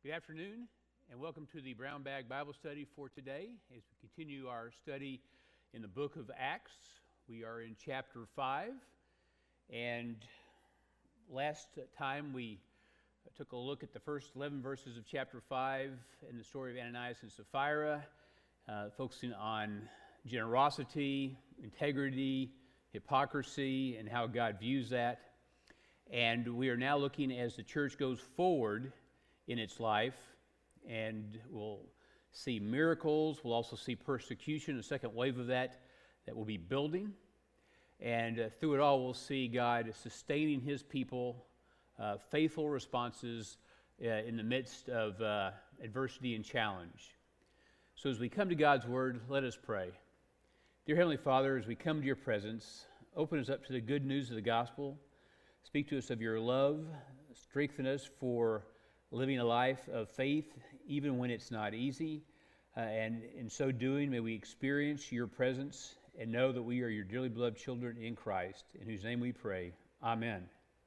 Good afternoon, and welcome to the Brown Bag Bible Study for today. As we continue our study in the book of Acts, we are in chapter 5, and last time we took a look at the first 11 verses of chapter 5 and the story of Ananias and Sapphira, focusing on generosity, integrity, hypocrisy, and how God views that. And we are now looking as the church goes forward in its life, and we'll see miracles. We'll also see persecution, a second wave of that will be building. And through it all, we'll see God sustaining his people, faithful responses in the midst of adversity and challenge. So as we come to God's word, let us pray. Dear Heavenly Father, as we come to your presence, open us up to the good news of the gospel. Speak to us of your love. Strengthen us for living a life of faith, even when it's not easy. And in so doing, may we experience your presence and know that we are your dearly beloved children in Christ, in whose name we pray. Amen.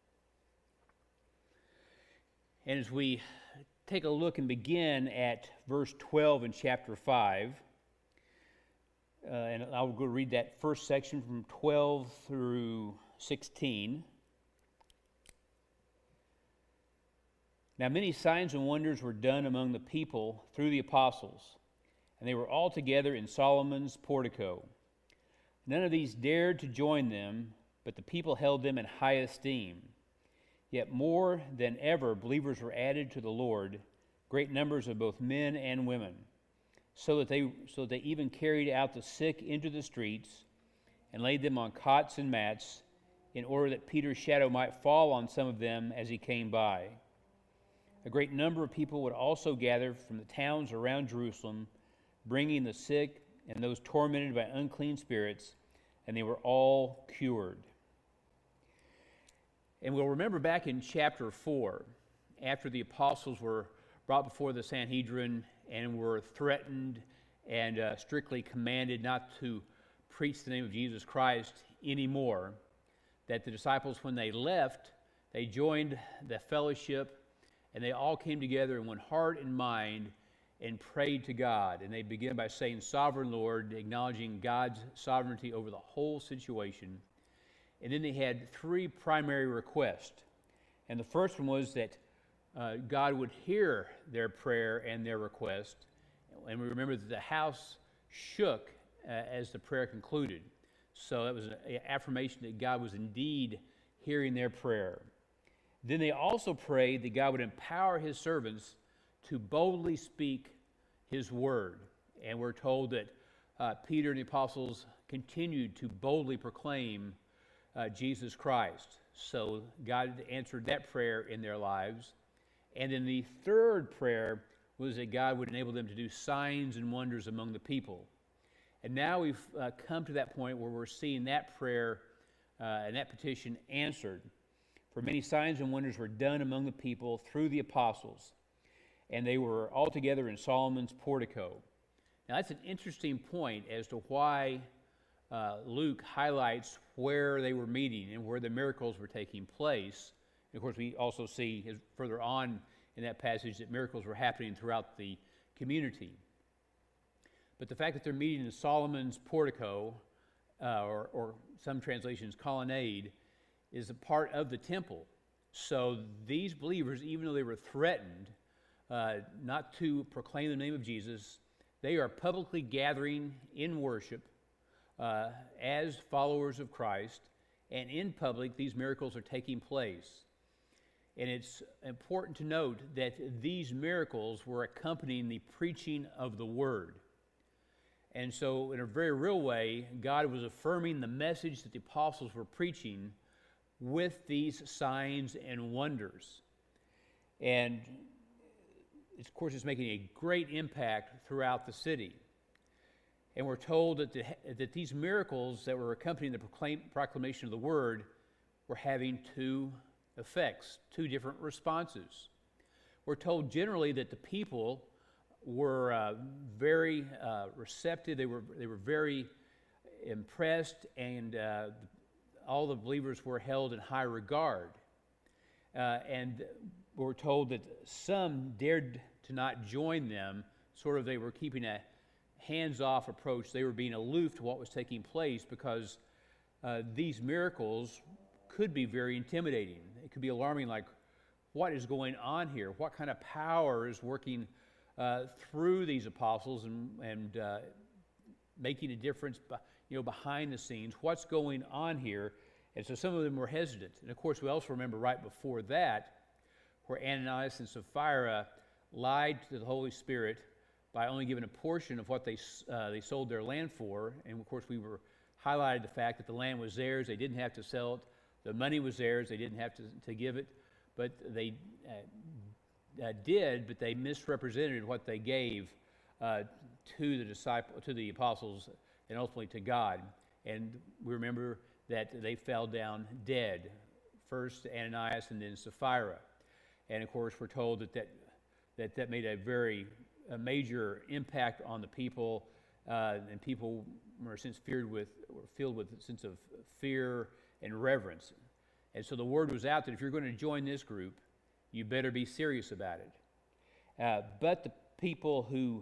And as we take a look and begin at verse 12 in chapter 5, and I'll go read that first section from 12 through 16. Now many signs and wonders were done among the people through the apostles, and they were all together in Solomon's portico. None of these dared to join them, but the people held them in high esteem. Yet more than ever believers were added to the Lord, great numbers of both men and women, so that they even carried out the sick into the streets and laid them on cots and mats, in order that Peter's shadow might fall on some of them as he came by. A great number of people would also gather from the towns around Jerusalem, bringing the sick and those tormented by unclean spirits, and they were all cured. And we'll remember back in chapter 4, after the apostles were brought before the Sanhedrin and were threatened and strictly commanded not to preach the name of Jesus Christ anymore, that the disciples, when they left, they joined the fellowship, and they all came together in one heart and mind and prayed to God. And they began by saying, "Sovereign Lord," acknowledging God's sovereignty over the whole situation. And then they had three primary requests. And the first one was that God would hear their prayer and their request. And we remember that the house shook as the prayer concluded. So that was an affirmation that God was indeed hearing their prayer. Then they also prayed that God would empower his servants to boldly speak his word. And we're told that Peter and the apostles continued to boldly proclaim Jesus Christ. So God answered that prayer in their lives. And then the third prayer was that God would enable them to do signs and wonders among the people. And now we've come to that point where we're seeing that prayer and that petition answered. For many signs and wonders were done among the people through the apostles, and they were all together in Solomon's portico. Now that's an interesting point as to why Luke highlights where they were meeting and where the miracles were taking place. And of course, we also see further on in that passage that miracles were happening throughout the community. But the fact that they're meeting in Solomon's portico, or some translations colonnade, is a part of the temple. So these believers, even though they were threatened not to proclaim the name of Jesus, they are publicly gathering in worship as followers of Christ, and in public these miracles are taking place. And it's important to note that these miracles were accompanying the preaching of the word. And so in a very real way, God was affirming the message that the apostles were preaching with these signs and wonders. And of course, it's making a great impact throughout the city. And we're told that these miracles that were accompanying the proclamation of the word were having two effects, two different responses. We're told generally that the people were very receptive. They were very impressed, and all the believers were held in high regard. And we're told that some dared to not join them. Sort of they were keeping a hands-off approach. They were being aloof to what was taking place because these miracles could be very intimidating. It could be alarming, like, what is going on here? What kind of power is working through these apostles and making a difference behind the scenes? What's going on here? And so some of them were hesitant. And of course, we also remember right before that where Ananias and Sapphira lied to the Holy Spirit by only giving a portion of what they sold their land for. And of course, we were highlighted the fact that the land was theirs. They didn't have to sell it. The money was theirs. They didn't have to give it. But they did, but they misrepresented what they gave to the apostles and ultimately to God. And we remember that they fell down dead, first Ananias and then Sapphira. And of course, we're told that made a major impact on the people, and people were filled with a sense of fear and reverence. And so the word was out that if you're going to join this group, you better be serious about it. But the people who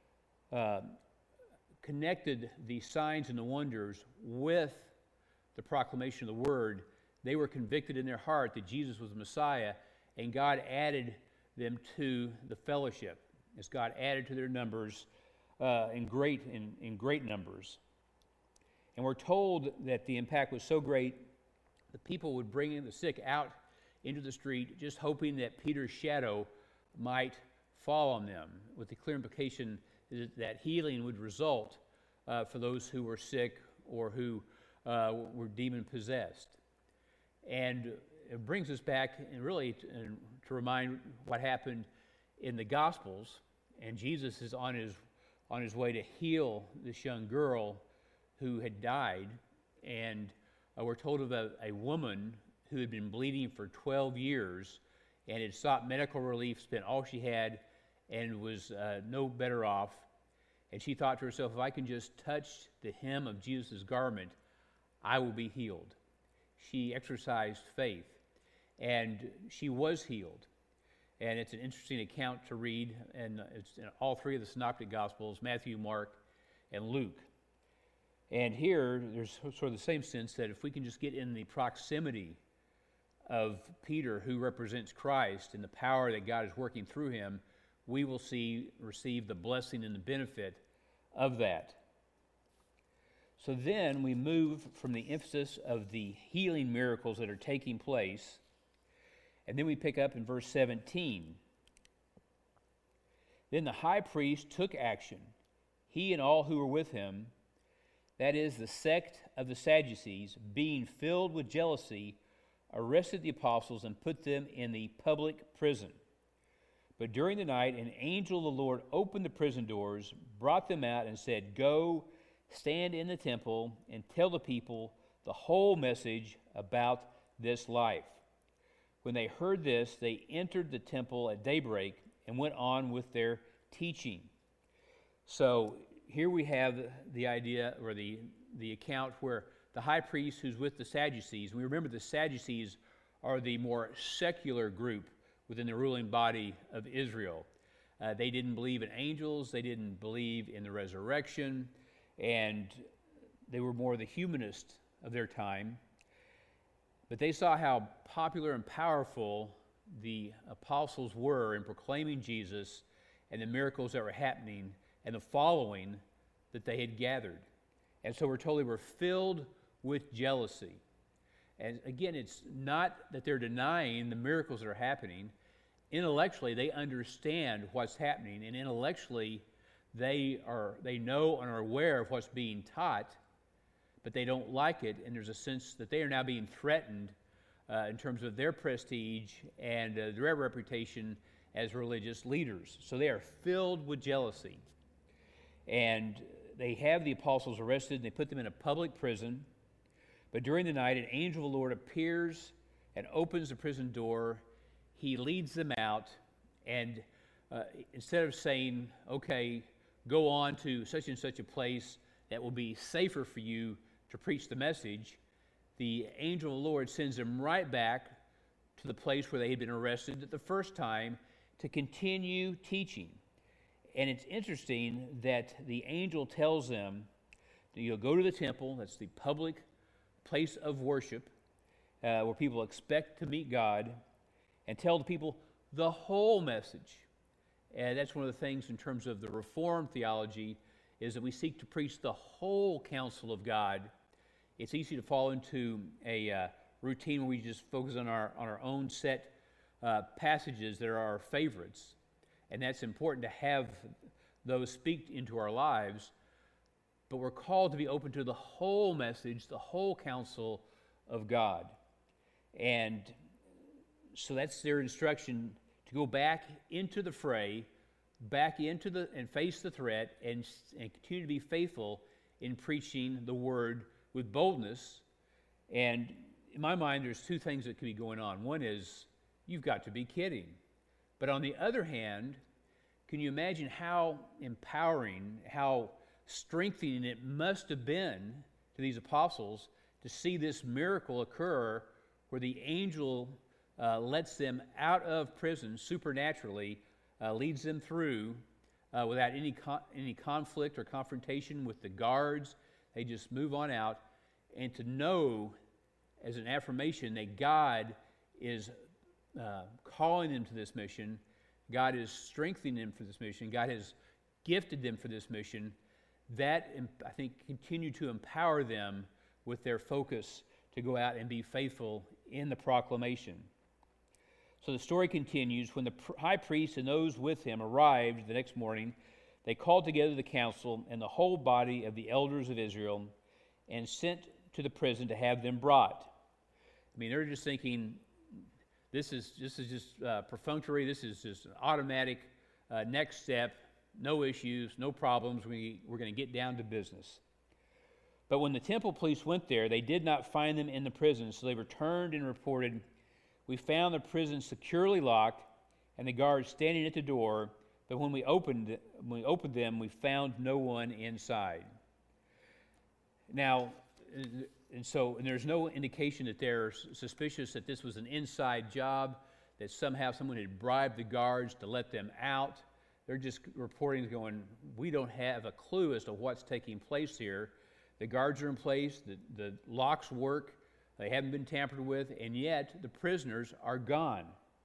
connected the signs and the wonders with the proclamation of the word, they were convicted in their heart that Jesus was the Messiah, and God added them to the fellowship, as God added to their numbers in great numbers. And we're told that the impact was so great, the people would bring the sick out into the street, just hoping that Peter's shadow might fall on them, with the clear implication that healing would result for those who were sick or who were demon-possessed. And it brings us back and really to remind what happened in the Gospels. And Jesus is on his way to heal this young girl who had died. And we're told of a woman who had been bleeding for 12 years and had sought medical relief, spent all she had, and was no better off. And she thought to herself, if I can just touch the hem of Jesus' garment, I will be healed. She exercised faith, and she was healed. And it's an interesting account to read, and it's in all three of the Synoptic Gospels, Matthew, Mark, and Luke. And here, there's sort of the same sense that if we can just get in the proximity of Peter, who represents Christ, and the power that God is working through him, we will receive the blessing and the benefit of that. So then we move from the emphasis of the healing miracles that are taking place, and then we pick up in verse 17. Then the high priest took action, he and all who were with him, that is, the sect of the Sadducees, being filled with jealousy, arrested the apostles and put them in the public prison. But during the night, an angel of the Lord opened the prison doors, brought them out, and said, "Go, stand in the temple, and tell the people the whole message about this life." When they heard this, they entered the temple at daybreak and went on with their teaching. So here we have the idea, or the account where the high priest who's with the Sadducees, we remember the Sadducees are the more secular group within the ruling body of Israel. They didn't believe in angels, they didn't believe in the resurrection, and they were more the humanist of their time. But they saw how popular and powerful the apostles were in proclaiming Jesus and the miracles that were happening and the following that they had gathered. And so we're told they were filled with jealousy. And again, it's not that they're denying the miracles that are happening. Intellectually, they understand what's happening, and intellectually, they know and are aware of what's being taught, but they don't like it, and there's a sense that they are now being threatened in terms of their prestige and their reputation as religious leaders. So they are filled with jealousy. And they have the apostles arrested, and they put them in a public prison. But during the night, an angel of the Lord appears and opens the prison door. He leads them out, and instead of saying, okay, go on to such and such a place that will be safer for you to preach the message, the angel of the Lord sends them right back to to the place where they had been arrested the first time to continue teaching. And it's interesting that the angel tells them that you'll go to the temple, that's the public place of worship, where people expect to meet God, and tell the people the whole message. And that's one of the things in terms of the Reformed theology, is that we seek to preach the whole counsel of God. It's easy to fall into a routine where we just focus on our own set passages that are our favorites. And that's important to have those speak into our lives. But we're called to be open to the whole message, the whole counsel of God. And so that's their instruction, to go back into the fray, back into and face the threat, and continue to be faithful in preaching the word with boldness. And in my mind, there's two things that could be going on. One is, you've got to be kidding. But on the other hand, can you imagine how empowering, how strengthening it must have been to these apostles to see this miracle occur where the angel lets them out of prison supernaturally, leads them through without any conflict or confrontation with the guards. They just move on out. And to know as an affirmation that God is calling them to this mission, God is strengthening them for this mission, God has gifted them for this mission, that, I think, continue to empower them with their focus to go out and be faithful in the proclamation. So the story continues. When the high priest and those with him arrived the next morning, they called together the council and the whole body of the elders of Israel and sent to the prison to have them brought. I mean, they're just thinking, this is just perfunctory, this is just an automatic next step, no issues, no problems, we're going to get down to business. But when the temple police went there, they did not find them in the prison, so they returned and reported, "We found the prison securely locked and the guards standing at the door, but when we opened them, we found no one inside." Now, and there's no indication that they're suspicious that this was an inside job, that somehow someone had bribed the guards to let them out. They're just reporting, going, we don't have a clue as to what's taking place here. The guards are in place, the locks work, they haven't been tampered with, and yet the prisoners are gone.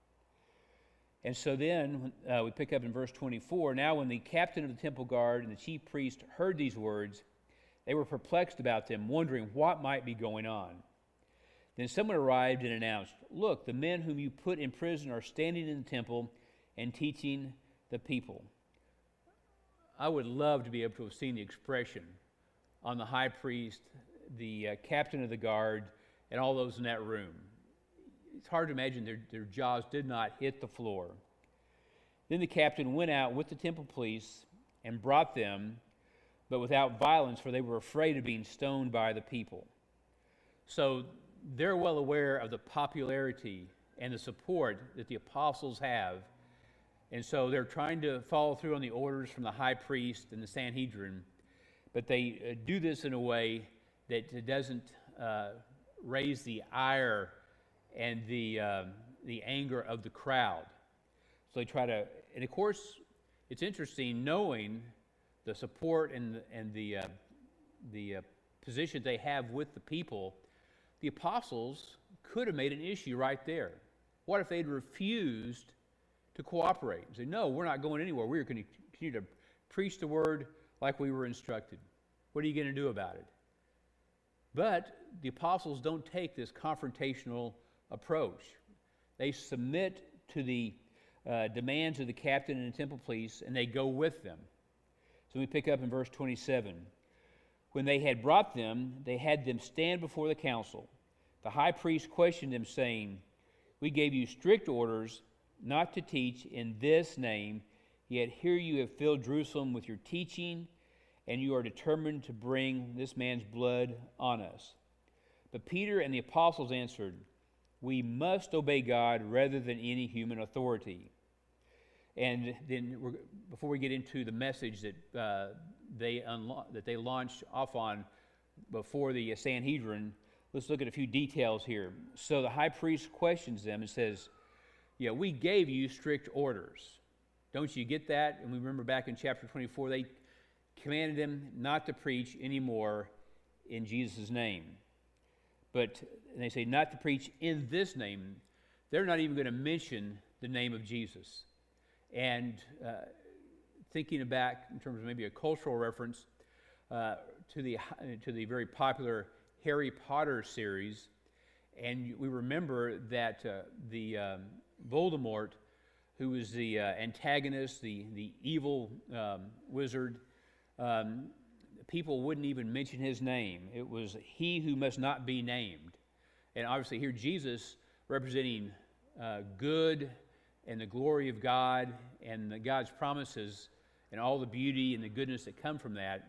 And so then we pick up in verse 24. Now when the captain of the temple guard and the chief priest heard these words, they were perplexed about them, wondering what might be going on. Then someone arrived and announced, "Look, the men whom you put in prison are standing in the temple and teaching the people." I would love to be able to have seen the expression on the high priest, the captain of the guard, and all those in that room. It's hard to imagine their jaws did not hit the floor. Then the captain went out with the temple police and brought them, but without violence, for they were afraid of being stoned by the people. So they're well aware of the popularity and the support that the apostles have. And so they're trying to follow through on the orders from the high priest and the Sanhedrin, but they do this in a way that doesn't raise the ire and the anger of the crowd. So they try to, and of course, it's interesting knowing the support and the position they have with the people. The apostles could have made an issue right there. What if they'd refused to cooperate and say, "No, we're not going anywhere. We're going to continue to preach the word like we were instructed. What are you going to do about it?" But the apostles don't take this confrontational approach. They submit to the demands of the captain and the temple police, and they go with them. So we pick up in verse 27. When they had brought them, they had them stand before the council. The high priest questioned them, saying, "We gave you strict orders not to teach in this name, yet here you have filled Jerusalem with your teaching, and you are determined to bring this man's blood on us." But Peter and the apostles answered, "We must obey God rather than any human authority." And then, before we get into the message that they launched off on before the Sanhedrin, let's look at a few details here. So the high priest questions them and says, yeah, we gave you strict orders. Don't you get that? And we remember back in chapter 24, they commanded him not to preach anymore in Jesus' name. And they say not to preach in this name. They're not even going to mention the name of Jesus. And thinking back in terms of maybe a cultural reference to the very popular Harry Potter series, and we remember that the Voldemort, who was the antagonist, the evil wizard, people wouldn't even mention his name. It was he who must not be named. And obviously here Jesus representing good and the glory of God and God's promises and all the beauty and the goodness that come from that.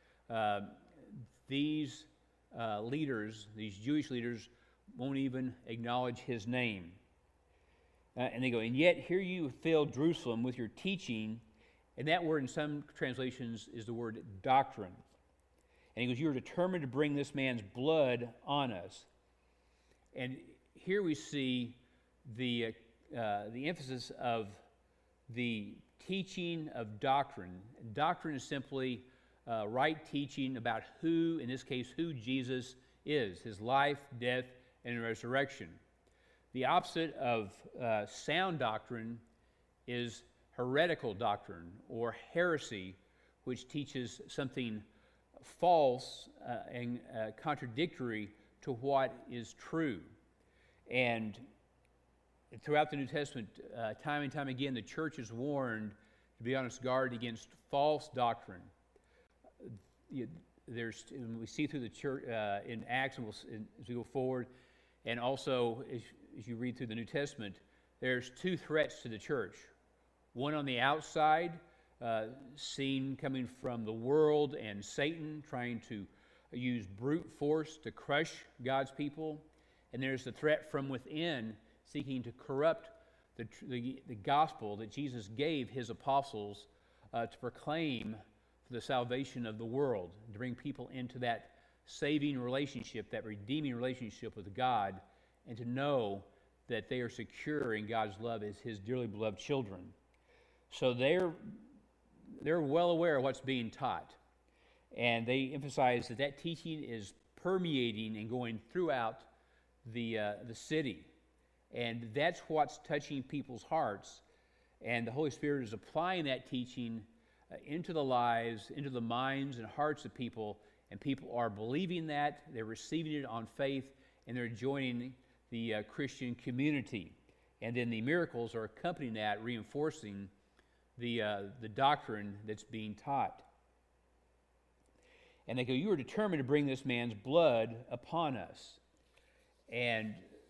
These leaders, these Jewish leaders, won't even acknowledge his name. And they go, and yet here you filled Jerusalem with your teaching, and that word in some translations is the word doctrine. And he goes, you are determined to bring this man's blood on us. And here we see the emphasis of the teaching of doctrine. Doctrine is simply right teaching about who, in this case, who Jesus is, his life, death, and resurrection. The opposite of sound doctrine is heretical doctrine or heresy, which teaches something false and contradictory to what is true. And throughout the New Testament, time and time again, the church is warned to be on its guard against false doctrine. We see through the church in Acts, and as we go forward, and also as you read through the New Testament, there's two threats to the church. One on the outside, seen coming from the world and Satan trying to use brute force to crush God's people. And there's the threat from within, seeking to corrupt the gospel that Jesus gave his apostles to proclaim for the salvation of the world, to bring people into that saving relationship, that redeeming relationship with God, and to know that they are secure in God's love as his dearly beloved children. So they're well aware of what's being taught, and they emphasize that teaching is permeating and going throughout the city, and that's what's touching people's hearts, and the Holy Spirit is applying that teaching into the lives, into the minds and hearts of people, and people are believing that, they're receiving it on faith, and they're joining the Christian community. And then the miracles are accompanying that, reinforcing the doctrine that's being taught. And they go, you are determined to bring this man's blood upon us. And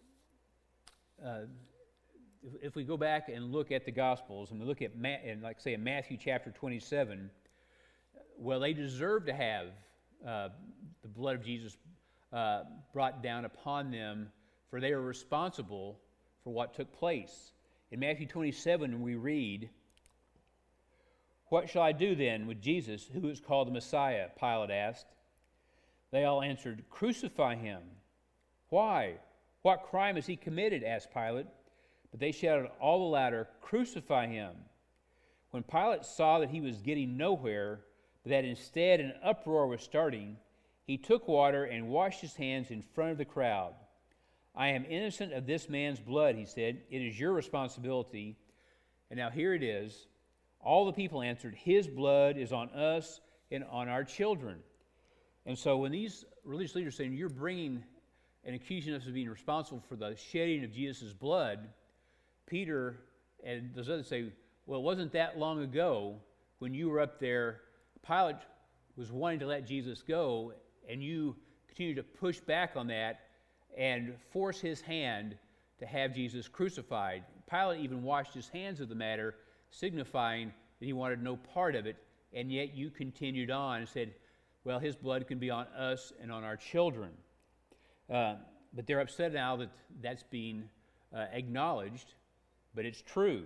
if we go back and look at the Gospels, and we look at, in Matthew chapter 27, well, they deserve to have the blood of Jesus brought down upon them, for they are responsible for what took place. In Matthew 27, we read, what shall I do then with Jesus, who is called the Messiah? Pilate asked. They all answered, crucify him. Why? What crime has he committed? Asked Pilate. But they shouted all the louder, crucify him. When Pilate saw that he was getting nowhere, but that instead an uproar was starting, he took water and washed his hands in front of the crowd. I am innocent of this man's blood, he said. It is your responsibility. And now here it is. All the people answered, his blood is on us and on our children. And so when these religious leaders are saying, you're bringing and accusing us of being responsible for the shedding of Jesus' blood, Peter and those others say, well, it wasn't that long ago when you were up there, Pilate was wanting to let Jesus go, and you continue to push back on that and force his hand to have Jesus crucified. Pilate even washed his hands of the matter, signifying that he wanted no part of it, and yet you continued on and said, well, his blood can be on us and on our children. But they're upset now that that's being acknowledged, but it's true.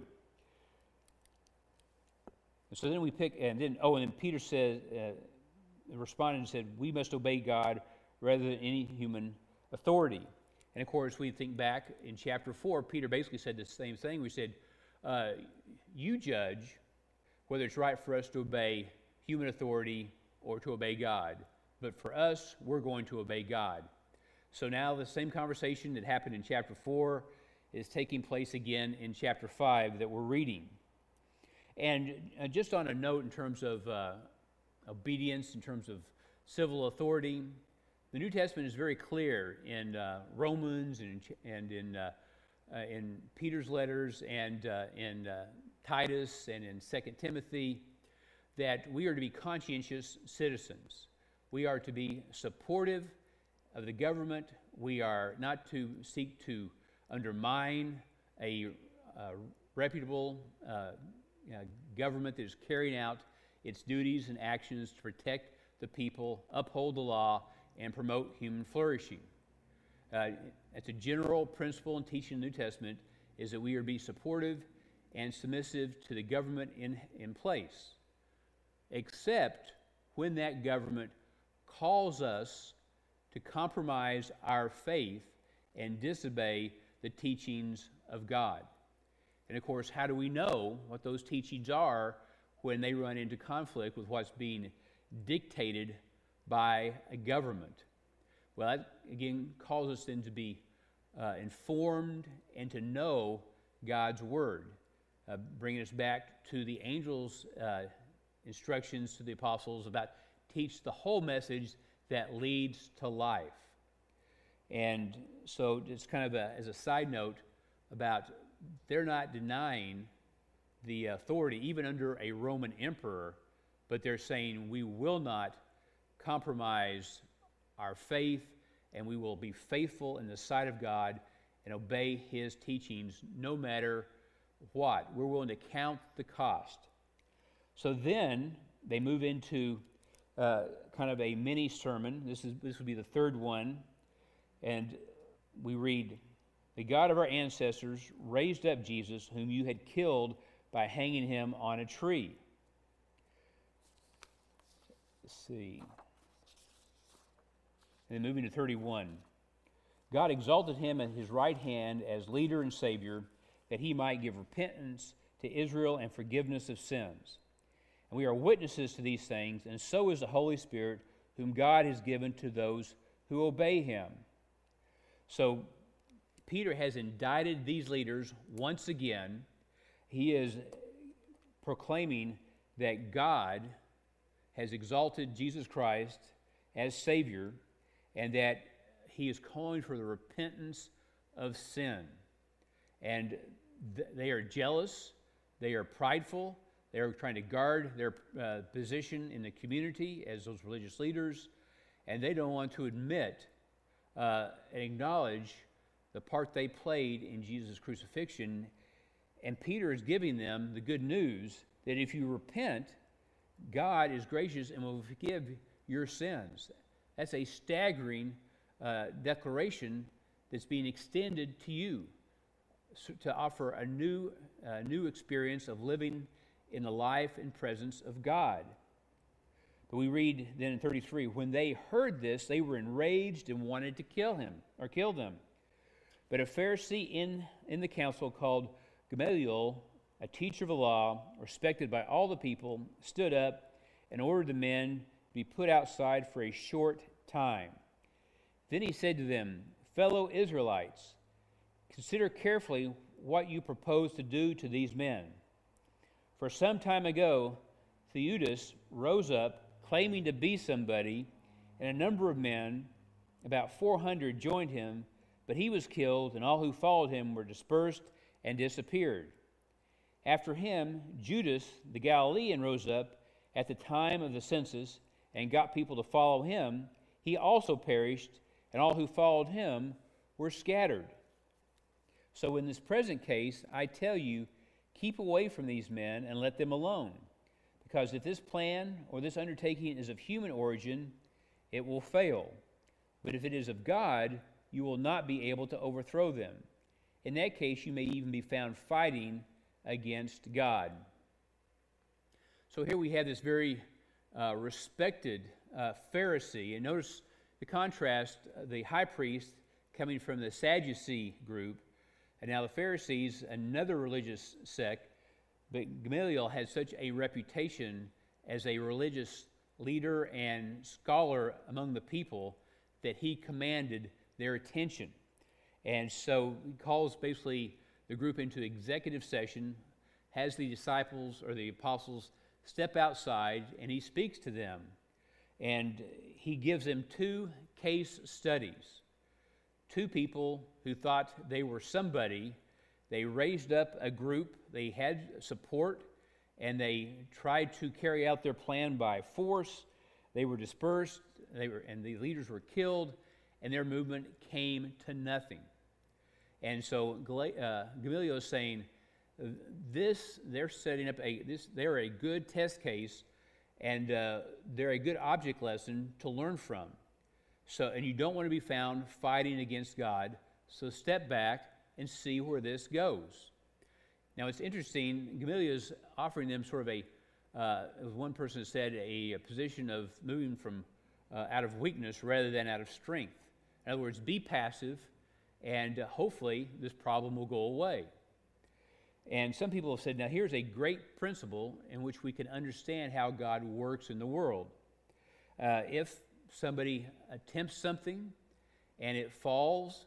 And so then and then Peter said, responded and said, we must obey God rather than any human authority. And of course, we think back in chapter 4, Peter basically said the same thing. We said, you judge whether it's right for us to obey human authority or to obey God. But for us, we're going to obey God. So now the same conversation that happened in chapter 4 is taking place again in chapter 5 that we're reading. And just on a note in terms of obedience, in terms of civil authority, the New Testament is very clear in Romans and in Peter's letters and in Titus and in 2 Timothy that we are to be conscientious citizens. We are to be supportive of the government. We are not to seek to undermine a reputable government that is carrying out its duties and actions to protect the people, uphold the law, and promote human flourishing. It's a general principle and teaching in the New Testament is that we are to be supportive and submissive to the government in place, except when that government calls us to compromise our faith and disobey the teachings of God. And of course, how do we know what those teachings are when they run into conflict with what's being dictated by a government? Well, that again calls us then to be informed and to know God's Word, bringing us back to the angel's instructions to the apostles about teach the whole message that leads to life. And so it's kind of as a side note about they're not denying the authority even under a Roman emperor, but they're saying we will not compromise our faith and we will be faithful in the sight of God and obey His teachings no matter what. We're willing to count the cost. So then they move into kind of a mini sermon. This would be the third one. And we read, "The God of our ancestors raised up Jesus, whom you had killed by hanging him on a tree." Let's see. And then moving to 31. "God exalted him at his right hand as leader and Savior, that he might give repentance to Israel and forgiveness of sins. And we are witnesses to these things, and so is the Holy Spirit, whom God has given to those who obey him." So Peter has indicted these leaders once again. He is proclaiming that God has exalted Jesus Christ as Savior and that he is calling for the repentance of sin. And they are jealous, they are prideful, they are trying to guard their position in the community as those religious leaders, and they don't want to admit and acknowledge the part they played in Jesus' crucifixion. And Peter is giving them the good news that if you repent, God is gracious and will forgive your sins. That's a staggering declaration that's being extended to you to offer a new experience of living in the life and presence of God. But we read then in 33, "When they heard this, they were enraged and wanted to kill them. But a Pharisee in the council called Gamaliel, a teacher of the law, respected by all the people, stood up and ordered the men to be put outside for a short time. Then he said to them, 'Fellow Israelites, consider carefully what you propose to do to these men. For some time ago, Theudas rose up, claiming to be somebody, and a number of men, about 400, joined him, but he was killed, and all who followed him were dispersed and disappeared. After him, Judas the Galilean rose up at the time of the census and got people to follow him. He also perished, and all who followed him were scattered. So in this present case, I tell you, keep away from these men and let them alone. Because if this plan or this undertaking is of human origin, it will fail. But if it is of God, you will not be able to overthrow them. In that case, you may even be found fighting against God.'" So here we have this very respected Pharisee. And notice the contrast. The high priest coming from the Sadducee group, and now the Pharisees, another religious sect, but Gamaliel had such a reputation as a religious leader and scholar among the people that he commanded their attention. And so he calls basically the group into executive session, has the disciples or the apostles step outside, and he speaks to them. And he gives them two case studies. Two people who thought they were somebody. They raised up a group, they had support, and they tried to carry out their plan by force. They were dispersed, and the leaders were killed, and their movement came to nothing. And so Gamaliel is saying, they're setting up they're a good test case, and they're a good object lesson to learn from. So, and you don't want to be found fighting against God, so step back and see where this goes. Now, it's interesting, Gamaliel is offering them sort of as one person said, a position of moving from out of weakness rather than out of strength. In other words, be passive, and hopefully this problem will go away. And some people have said, now here's a great principle in which we can understand how God works in the world. If somebody attempts something and it falls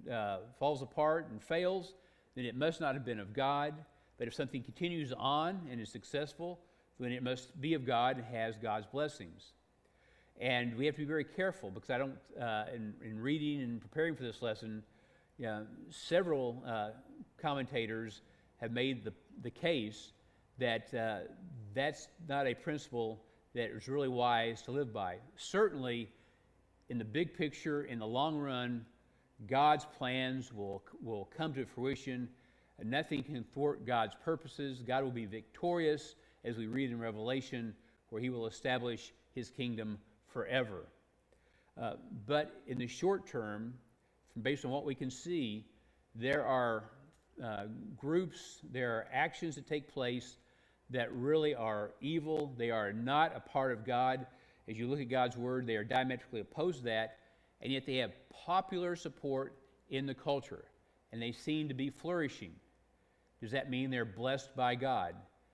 apart and fails, then it must not have been of God. But if something continues on and is successful, then it must be of God and has God's blessings. And we have to be very careful, because I don't, in reading and preparing for this lesson, several commentators have made the case that that's not a principle that is really wise to live by. Certainly, in the big picture, in the long run, God's plans will come to fruition, and nothing can thwart God's purposes. God will be victorious, as we read in Revelation, where he will establish his kingdom forever. But in the short term, based on what we can see, there are groups, there are actions that take place that really are evil. They are not a part of God. As you look at God's word, they are diametrically opposed to that, and yet they have popular support in the culture, and they seem to be flourishing. Does that mean they're blessed by God?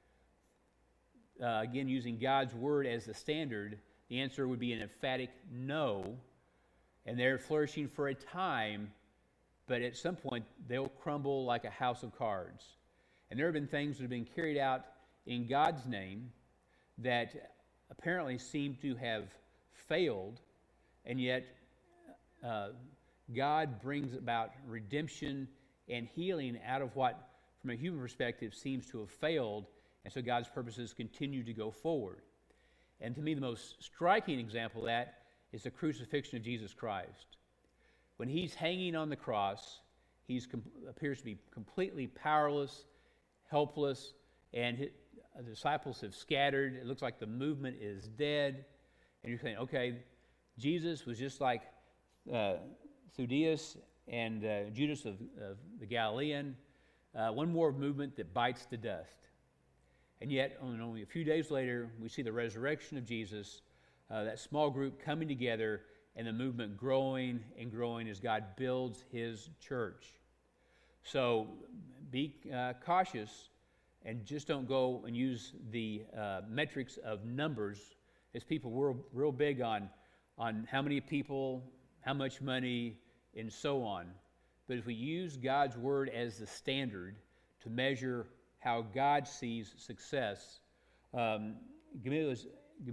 Again, using God's word as the standard, the answer would be an emphatic no, and they're flourishing for a time, but at some point they'll crumble like a house of cards. And there have been things that have been carried out in God's name that apparently seem to have failed, and yet God brings about redemption and healing out of what, from a human perspective, seems to have failed, and so God's purposes continue to go forward. And to me, the most striking example of that is the crucifixion of Jesus Christ. When he's hanging on the cross, he appears to be completely powerless, helpless, and the disciples have scattered. It looks like the movement is dead. And you're saying, okay, Jesus was just like Theudas and Judas of the Galilean, one more movement that bites the dust. And yet, only a few days later, we see the resurrection of Jesus, that small group coming together, and the movement growing and growing as God builds his church. So be cautious, and just don't go and use the metrics of numbers, as people were real big on how many people, how much money, and so on. But if we use God's word as the standard to measure how God sees success, Gamaliel's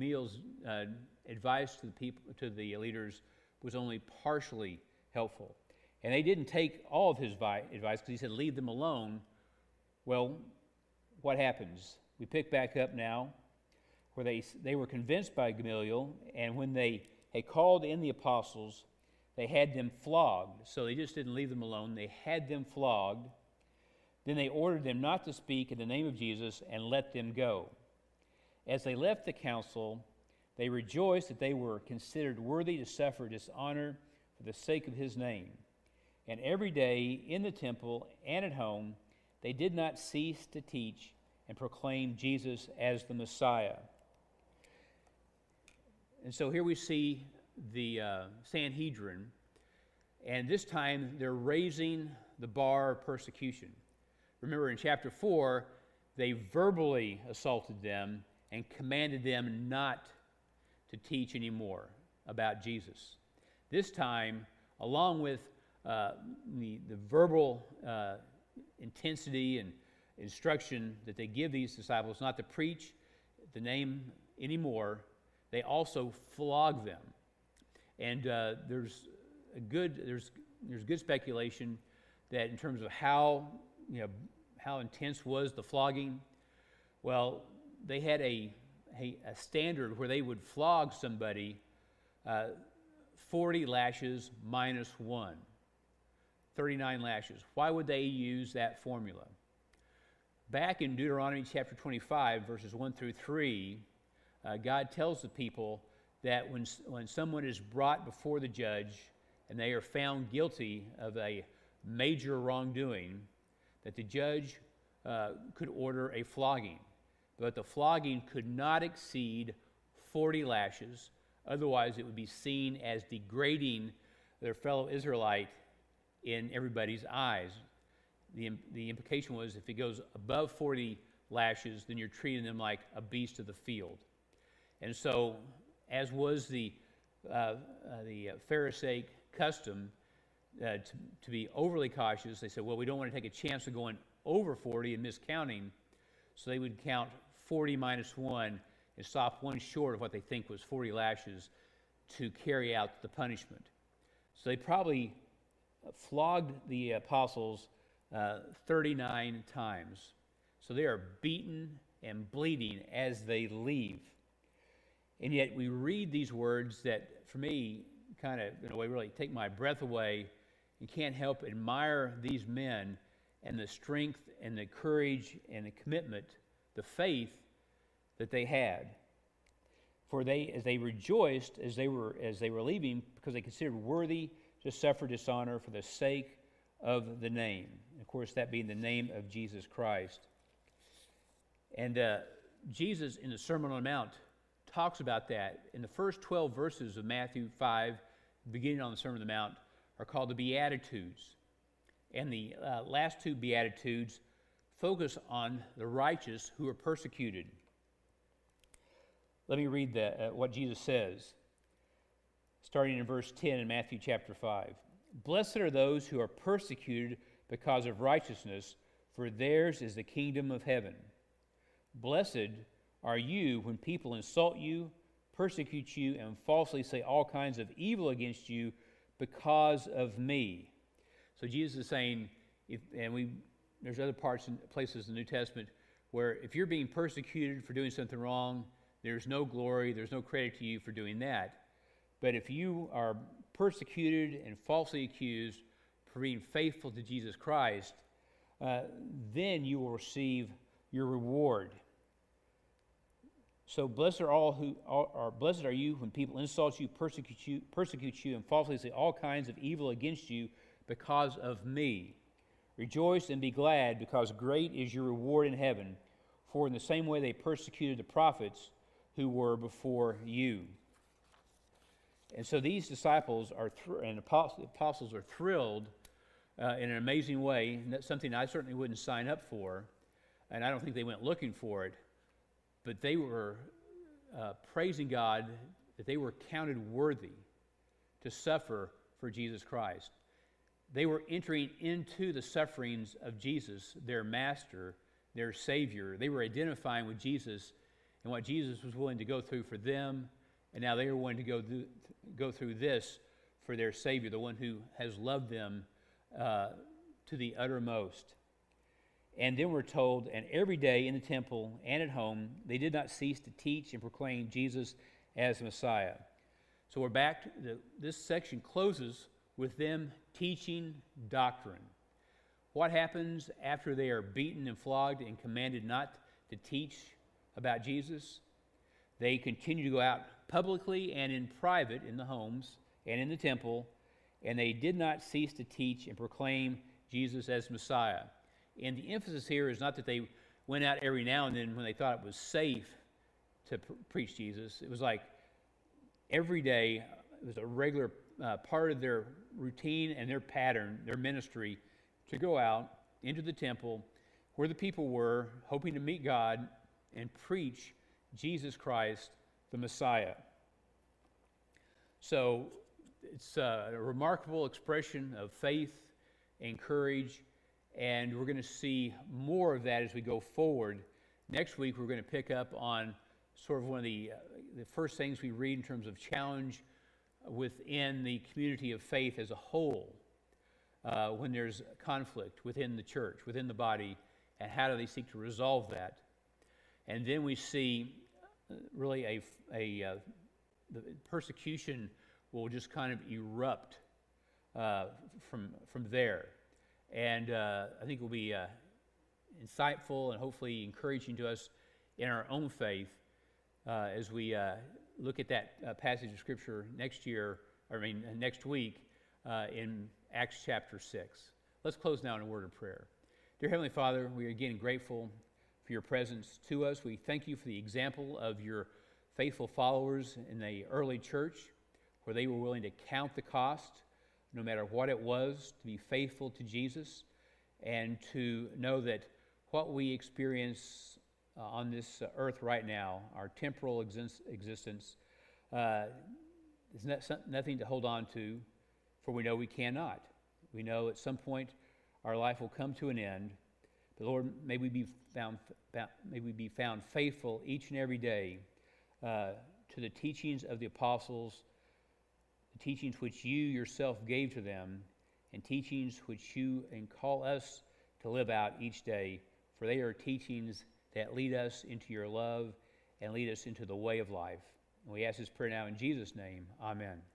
advice to the leaders was only partially helpful. And they didn't take all of his advice, because he said, leave them alone. Well, what happens? We pick back up now where they were convinced by Gamaliel, and when they had called in the apostles, they had them flogged. So they just didn't leave them alone. They had them flogged. Then they ordered them not to speak in the name of Jesus and let them go. As they left the council, they rejoiced that they were considered worthy to suffer dishonor for the sake of his name. And every day in the temple and at home, they did not cease to teach and proclaim Jesus as the Messiah. And so here we see the Sanhedrin, And this time, they're raising the bar of persecution. Remember, in chapter 4, they verbally assaulted them and commanded them not to teach anymore about Jesus. This time, along with the verbal intensity and instruction that they give these disciples not to preach the name anymore, they also flog them. And there's good speculation that in terms of how intense was the flogging. Well, they had a standard where they would flog somebody 40 lashes minus 1, 39 lashes. Why would they use that formula? Back in Deuteronomy chapter 25, verses 1 through 3, God tells the people that when someone is brought before the judge and they are found guilty of a major wrongdoing, that the judge could order a flogging. But the flogging could not exceed 40 lashes. Otherwise, it would be seen as degrading their fellow Israelite in everybody's eyes. The implication was if it goes above 40 lashes, then you're treating them like a beast of the field. And so, as was the Pharisaic custom, to be overly cautious, they said, well, we don't want to take a chance of going over 40 and miscounting, so they would count 40 minus 1 and stop one short of what they think was 40 lashes to carry out the punishment. So they probably flogged the apostles 39 times. So they are beaten and bleeding as they leave. And yet we read these words that, for me, kind of, in a way, really take my breath away. You can't help admire these men and the strength and the courage and the commitment, the faith that they had. For as they rejoiced as they were leaving, because they considered worthy to suffer dishonor for the sake of the name. Of course, that being the name of Jesus Christ. And Jesus, in the Sermon on the Mount, talks about that. In the first 12 verses of Matthew 5, beginning on the Sermon on the Mount, are called the Beatitudes. And the last two Beatitudes focus on the righteous who are persecuted. Let me read what Jesus says, starting in verse 10 in Matthew chapter 5. Blessed are those who are persecuted because of righteousness, for theirs is the kingdom of heaven. Blessed are you when people insult you, persecute you, and falsely say all kinds of evil against you because of me. So Jesus is saying, there's other places in the New Testament where if you're being persecuted for doing something wrong, there's no glory, there's no credit to you for doing that. But if you are persecuted and falsely accused for being faithful to Jesus Christ, then you will receive your reward. So blessed are you when people insult you, persecute you, and falsely say all kinds of evil against you because of me. Rejoice and be glad, because great is your reward in heaven. For in the same way they persecuted the prophets who were before you. And so these disciples and apostles are thrilled in an amazing way. And that's something I certainly wouldn't sign up for, and I don't think they went looking for it. But they were praising God that they were counted worthy to suffer for Jesus Christ. They were entering into the sufferings of Jesus, their master, their Savior. They were identifying with Jesus and what Jesus was willing to go through for them, and now they were willing to go through this for their Savior, the one who has loved them to the uttermost. And then we're told, and every day in the temple and at home, they did not cease to teach and proclaim Jesus as Messiah. So we're back to this section closes with them teaching doctrine. What happens after they are beaten and flogged and commanded not to teach about Jesus? They continue to go out publicly and in private in the homes and in the temple, and they did not cease to teach and proclaim Jesus as Messiah. And the emphasis here is not that they went out every now and then when they thought it was safe to preach Jesus. It was like every day. It was a regular part of their routine and their pattern, their ministry, to go out into the temple where the people were, hoping to meet God and preach Jesus Christ, the Messiah. So it's a remarkable expression of faith and courage, and we're going to see more of that as we go forward. Next week, we're going to pick up on sort of one of the first things we read in terms of challenge within the community of faith as a whole, when there's conflict within the church, within the body, and how do they seek to resolve that. And then we see really the persecution will just kind of erupt from there. And I think it will be insightful and hopefully encouraging to us in our own faith as we look at that passage of Scripture next week in Acts chapter 6. Let's close now in a word of prayer. Dear Heavenly Father, we are again grateful for your presence to us. We thank you for the example of your faithful followers in the early church, where they were willing to count the cost, no matter what it was, to be faithful to Jesus, and to know that what we experience on this earth right now, our temporal existence, is nothing to hold on to, for we know we cannot. We know at some point our life will come to an end. But Lord, may we be found faithful each and every day to the teachings of the apostles, the teachings which you yourself gave to them, and teachings which you call us to live out each day, for they are teachings that lead us into your love and lead us into the way of life. And we ask this prayer now in Jesus' name. Amen.